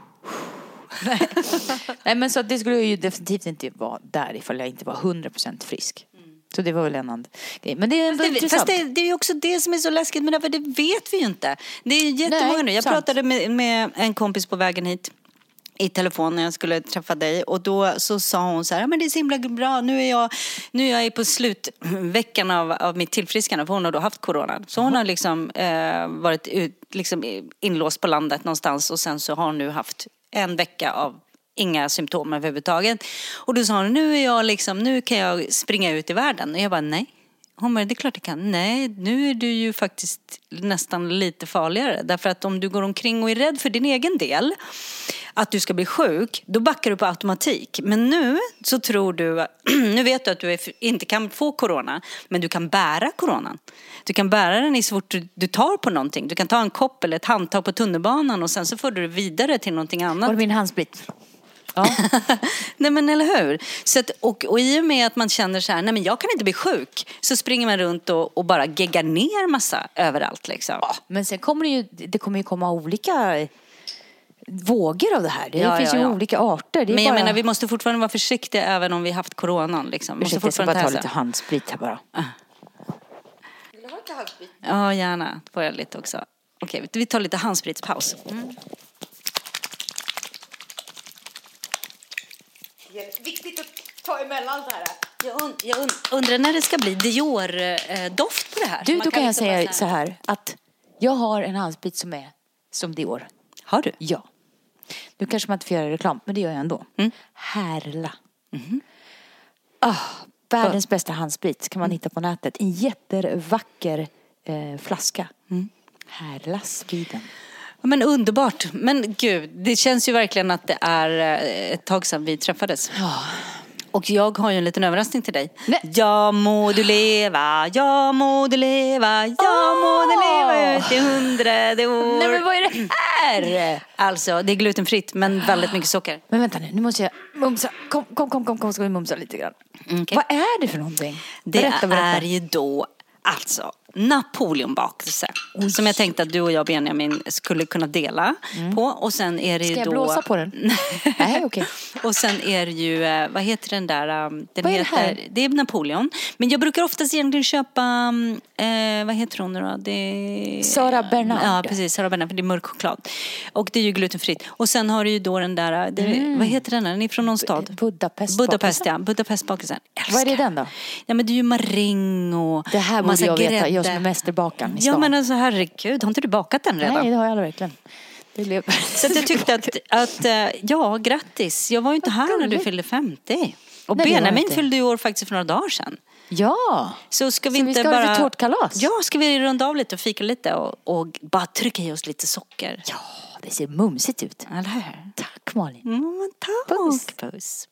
Speaker 5: Nej. Nej, men så det skulle jag ju definitivt inte vara där ifall jag inte var hundra procent frisk. Mm. Så det var väl en annan grej. Men det är ändå
Speaker 6: det,
Speaker 5: intressant.
Speaker 6: Fast det, det är ju också det som är så läskigt med det, för det vet vi ju inte. Det är jättemånga Nej, nu. Jag sant. pratade med, med en kompis på vägen hit i telefon när jag skulle träffa dig, och då så sa hon så här, men det är så himla bra, nu är jag nu är jag på slutveckan av, av mitt tillfriskande, för hon har då haft corona. Så hon har liksom eh, varit ut, liksom inlåst på landet någonstans, och sen så har hon nu haft en vecka av inga symptom överhuvudtaget. Och då sa hon, nu är jag liksom, nu kan jag springa ut i världen. Och jag bara, nej. Hon bara, det är klart det kan. Nej, nu är du ju faktiskt nästan lite farligare. Därför att om du går omkring och är rädd för din egen del, att du ska bli sjuk, då backar du på automatik. Men nu så tror du, nu vet du att du är, inte kan få corona, men du kan bära coronan. Du kan bära den i så fort du, du tar på någonting. Du kan ta en kopp eller ett handtag på tunnelbanan och sen så får du det vidare till någonting annat.
Speaker 5: Var det min handsprit?
Speaker 6: Ja. Nej men eller hur? Så att, och, och i och med att man känner så här, nej men jag kan inte bli sjuk, så springer man runt och, och bara geggar ner massa överallt liksom.
Speaker 5: Ja, men sen kommer det ju, det kommer ju komma olika vågor av det här. Det
Speaker 6: ja,
Speaker 5: finns
Speaker 6: ja,
Speaker 5: ju
Speaker 6: ja.
Speaker 5: olika arter. Det är
Speaker 6: men jag
Speaker 5: bara...
Speaker 6: menar, vi måste fortfarande vara försiktiga även om vi haft coronan liksom. Måste
Speaker 5: Ursäkta, jag ska bara ta
Speaker 6: hälsa.
Speaker 5: lite handsprit här bara.
Speaker 6: Ah. Vill du ha lite handsprit? Ja, gärna. Får jag lite också. Okej, vi tar lite handspritspaus. Mm.
Speaker 5: Det är viktigt att ta emellan så här.
Speaker 6: Jag, und- jag und- undrar när det ska bli Dior-doft på det här.
Speaker 5: Du,
Speaker 6: man
Speaker 5: då kan jag
Speaker 6: liksom
Speaker 5: säga
Speaker 6: bara
Speaker 5: så här att jag har en handsprit som är som Dior.
Speaker 6: Har du?
Speaker 5: Ja. Nu kanske man inte får göra reklam, men det gör jag ändå.
Speaker 6: Mm.
Speaker 5: Härla.
Speaker 6: Mm.
Speaker 5: Ah, världens bästa handsprit kan man hitta på nätet. En jättevacker eh, flaska.
Speaker 6: Mm.
Speaker 5: Härlas vid den.
Speaker 6: Men underbart. Men gud, det känns ju verkligen att det är ett tag sedan vi träffades.
Speaker 5: Ja.
Speaker 6: Och jag har ju en liten överraskning till dig.
Speaker 5: Nej.
Speaker 6: Ja må du leva, ja må du leva, ja oh! må du leva ut i hundrade år.
Speaker 5: Nej, men vad är det här?
Speaker 6: Alltså, det är glutenfritt men väldigt mycket socker.
Speaker 5: Men vänta nu, nu måste jag mumsa. Kom, kom, kom, kom, kom ska vi mumsa lite grann.
Speaker 6: Okay.
Speaker 5: Vad är det för någonting?
Speaker 6: Det
Speaker 5: berätta, berätta.
Speaker 6: är ju då, alltså, Napoleonbakelse. Oj. Som jag tänkte att du och jag, Benjamin, skulle kunna dela mm. på. Och sen är det ju
Speaker 5: Ska jag
Speaker 6: då...
Speaker 5: blåsa på den? Nej, okej. Okay.
Speaker 6: Och sen är det ju, vad heter den där? Den
Speaker 5: vad är
Speaker 6: heter,
Speaker 5: det här?
Speaker 6: Det är Napoleon. Men jag brukar oftast egentligen köpa, eh, vad heter hon nu då? Det...
Speaker 5: Sara Bernard.
Speaker 6: Ja, precis. Sara Bernard, för det är mörk choklad. Och det är ju glutenfritt. Och sen har du ju då den där, det, mm. vad heter den? Den är från någon stad.
Speaker 5: Budapest.
Speaker 6: Budapest, ja. Budapestbakelsen.
Speaker 5: Vad är det den då?
Speaker 6: Ja, men det är ju maräng och
Speaker 5: det här borde jag
Speaker 6: grädde.
Speaker 5: veta, jag som är mästerbakaren i stan.
Speaker 6: Ja, men alltså herregud, har inte du bakat den redan?
Speaker 5: Nej, det har jag verkligen. Det blev...
Speaker 6: Så att jag tyckte att, att, ja, grattis. Jag var ju inte här när du fyllde femtio. Och
Speaker 5: Nej,
Speaker 6: Benjamin fyllde ju år faktiskt för några dagar sedan.
Speaker 5: Ja,
Speaker 6: så ska vi
Speaker 5: så
Speaker 6: inte
Speaker 5: vi ska
Speaker 6: bara...
Speaker 5: ha lite tårtkalas.
Speaker 6: Ja, ska vi runda av lite och fika lite och, och bara trycka i oss lite socker.
Speaker 5: Ja, det ser mumsigt ut.
Speaker 6: Eller hur?
Speaker 5: Tack, Malin.
Speaker 6: Mm, tack.
Speaker 5: Puss.
Speaker 6: Puss.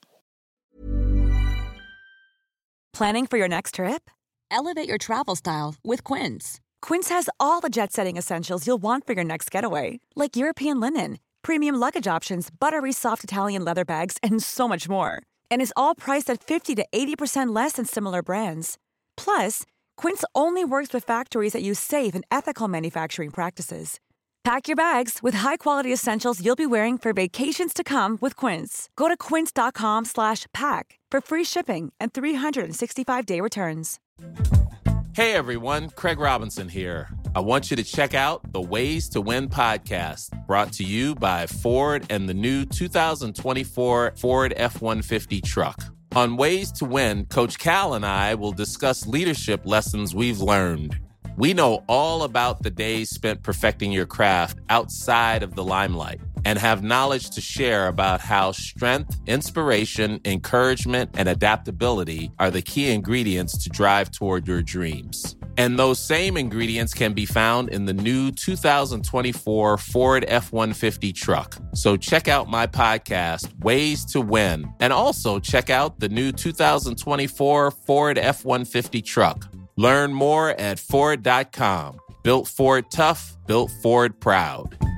Speaker 8: Planning for your next trip? Elevate your travel style with Quince. Quince has all the jet-setting essentials you'll want for your next getaway, like European linen, premium luggage options, buttery soft Italian leather bags, and so much more. And is all priced at fifty to eighty percent less than similar brands. Plus, Quince only works with factories that use safe and ethical manufacturing practices. Pack your bags with high-quality essentials you'll be wearing for vacations to come with Quince. Go to quince.com slash pack for free shipping and three sixty-five day returns.
Speaker 12: Hey everyone, Craig Robinson here. I want you to check out the Ways to Win podcast, brought to you by Ford and the new two thousand twenty-four Ford F one fifty truck. On Ways to Win, Coach Cal and I will discuss leadership lessons we've learned. We know all about the days spent perfecting your craft outside of the limelight and have knowledge to share about how strength, inspiration, encouragement, and adaptability are the key ingredients to drive toward your dreams. And those same ingredients can be found in the new two thousand twenty-four Ford F one fifty truck. So check out my podcast, Ways to Win, and also check out the new two thousand twenty-four Ford F one fifty truck. Learn more at Ford dot com. Built Ford tough, built Ford proud.